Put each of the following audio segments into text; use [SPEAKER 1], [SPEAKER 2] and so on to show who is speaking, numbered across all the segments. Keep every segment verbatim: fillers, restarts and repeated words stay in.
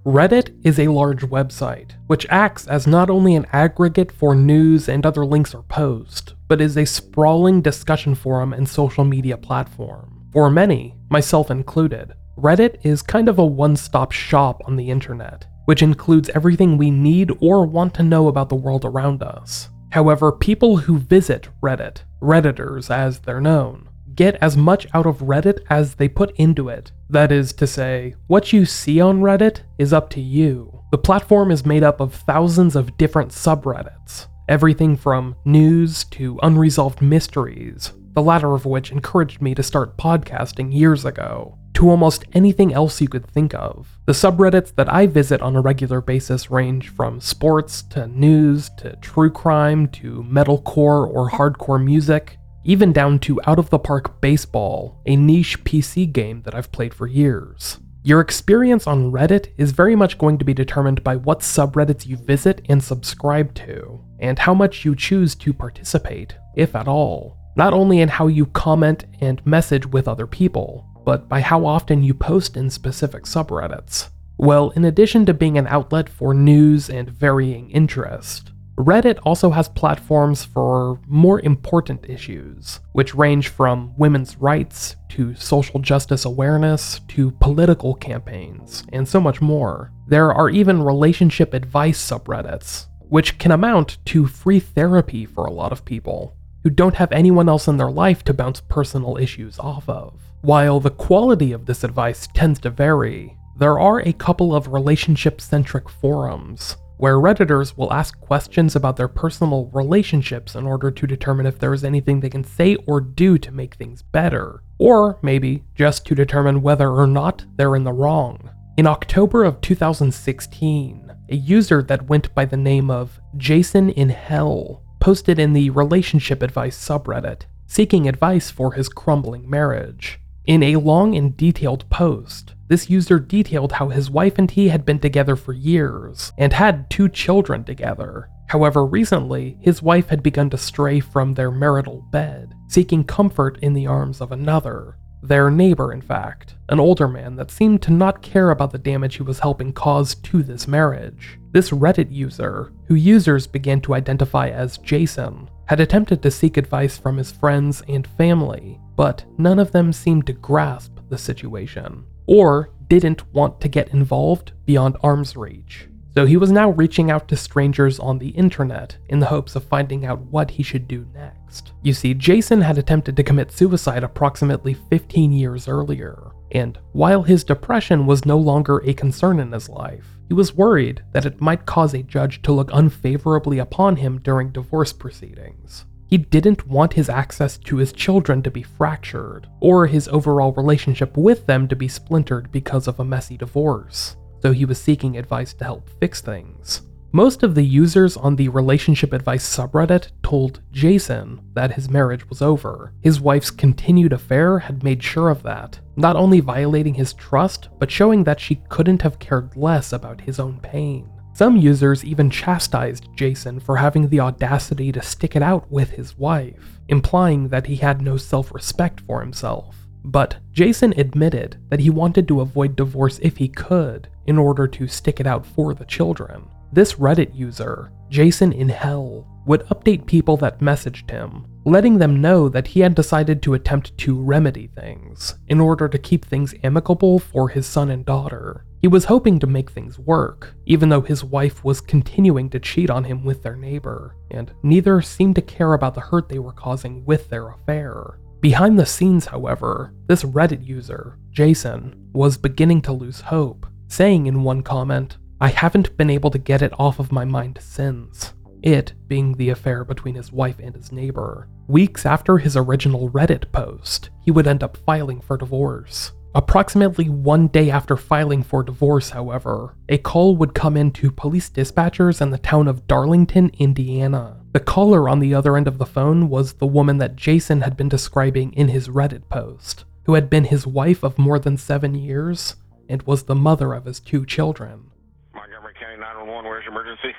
[SPEAKER 1] Reddit is a large website, which acts as not only an aggregate for news and other links or posts, but is a sprawling discussion forum and social media platform. For many, myself included, Reddit is kind of a one-stop shop on the internet, which includes everything we need or want to know about the world around us. However, people who visit Reddit, Redditors as they're known, get as much out of Reddit as they put into it. That is to say, what you see on Reddit is up to you. The platform is made up of thousands of different subreddits, everything from news to unresolved mysteries, the latter of which encouraged me to start podcasting years ago, to almost anything else you could think of. The subreddits that I visit on a regular basis range from sports to news to true crime to metalcore or hardcore music, even down to out-of-the-park baseball, a niche P C game that I've played for years. Your experience on Reddit is very much going to be determined by what subreddits you visit and subscribe to, and how much you choose to participate, if at all. Not only in how you comment and message with other people, but by how often you post in specific subreddits. Well, in addition to being an outlet for news and varying interest, Reddit also has platforms for more important issues, which range from women's rights to social justice awareness to political campaigns, and so much more. There are even relationship advice subreddits, which can amount to free therapy for a lot of people who don't have anyone else in their life to bounce personal issues off of. While the quality of this advice tends to vary, there are a couple of relationship-centric forums where Redditors will ask questions about their personal relationships in order to determine if there is anything they can say or do to make things better, or maybe just to determine whether or not they're in the wrong. In October of two thousand sixteen, a user that went by the name of Jason in Hell posted in the relationship advice subreddit, seeking advice for his crumbling marriage. In a long and detailed post, this user detailed how his wife and he had been together for years, and had two children together. However, recently, his wife had begun to stray from their marital bed, seeking comfort in the arms of another. Their neighbor, in fact, an older man that seemed to not care about the damage he was helping cause to this marriage. This Reddit user, who users began to identify as Jason, had attempted to seek advice from his friends and family, but none of them seemed to grasp the situation, or didn't want to get involved beyond arm's reach. So he was now reaching out to strangers on the internet in the hopes of finding out what he should do next. You see, Jason had attempted to commit suicide approximately fifteen years earlier, and while his depression was no longer a concern in his life, he was worried that it might cause a judge to look unfavorably upon him during divorce proceedings. He didn't want his access to his children to be fractured, or his overall relationship with them to be splintered because of a messy divorce, so he was seeking advice to help fix things. Most of the users on the relationship advice subreddit told Jason that his marriage was over. His wife's continued affair had made sure of that, not only violating his trust, but showing that she couldn't have cared less about his own pain. Some users even chastised Jason for having the audacity to stick it out with his wife, implying that he had no self-respect for himself. But Jason admitted that he wanted to avoid divorce if he could, in order to stick it out for the children. This Reddit user, Jason in Hell, would update people that messaged him, letting them know that he had decided to attempt to remedy things, in order to keep things amicable for his son and daughter. He was hoping to make things work, even though his wife was continuing to cheat on him with their neighbor, and neither seemed to care about the hurt they were causing with their affair. Behind the scenes, however, this Reddit user, Jason, was beginning to lose hope, saying in one comment, "I haven't been able to get it off of my mind since." It being the affair between his wife and his neighbor. Weeks after his original Reddit post, he would end up filing for divorce. Approximately one day after filing for divorce, however, a call would come in to police dispatchers in the town of Darlington, Indiana. The caller on the other end of the phone was the woman that Jason had been describing in his Reddit post, who had been his wife of more than seven years, and was the mother of his two children.
[SPEAKER 2] Montgomery County nine one one, where's your emergency?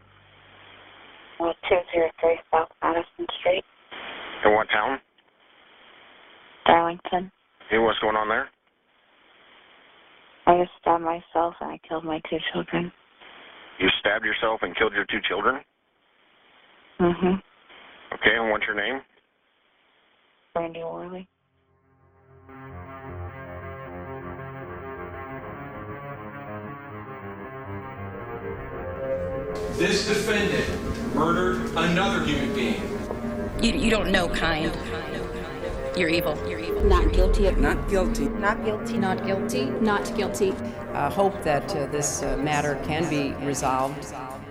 [SPEAKER 3] two oh three South Madison Street.
[SPEAKER 2] In what town?
[SPEAKER 3] Darlington.
[SPEAKER 2] Hey, what's going on there?
[SPEAKER 3] I just stabbed myself and I killed my two children.
[SPEAKER 2] You stabbed yourself and killed your two children?
[SPEAKER 3] Mm-hmm.
[SPEAKER 2] Okay, and what's your name?
[SPEAKER 3] Brandy Worley.
[SPEAKER 4] This defendant murdered another human being.
[SPEAKER 5] You, you don't know kind. You're evil. You're evil.
[SPEAKER 6] Not guilty.
[SPEAKER 7] Not guilty.
[SPEAKER 6] Not guilty. Not guilty. Not guilty.
[SPEAKER 7] I hope that uh, this uh, matter can be resolved.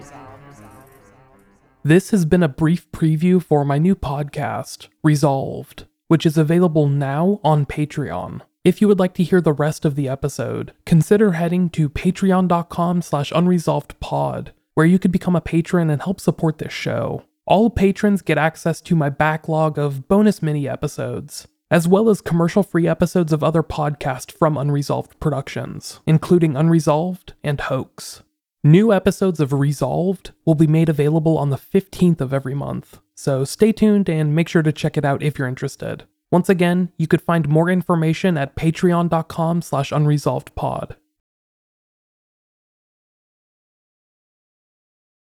[SPEAKER 1] This has been a brief preview for my new podcast, Resolved, which is available now on Patreon. If you would like to hear the rest of the episode, consider heading to patreon.com slash unresolvedpod, where you could become a patron and help support this show. All patrons get access to my backlog of bonus mini episodes, as well as commercial-free episodes of other podcasts from Unresolved Productions, including Unresolved and Hoax. New episodes of Resolved will be made available on the fifteenth of every month, so stay tuned and make sure to check it out if you're interested. Once again, you could find more information at patreon.com slash unresolvedpod.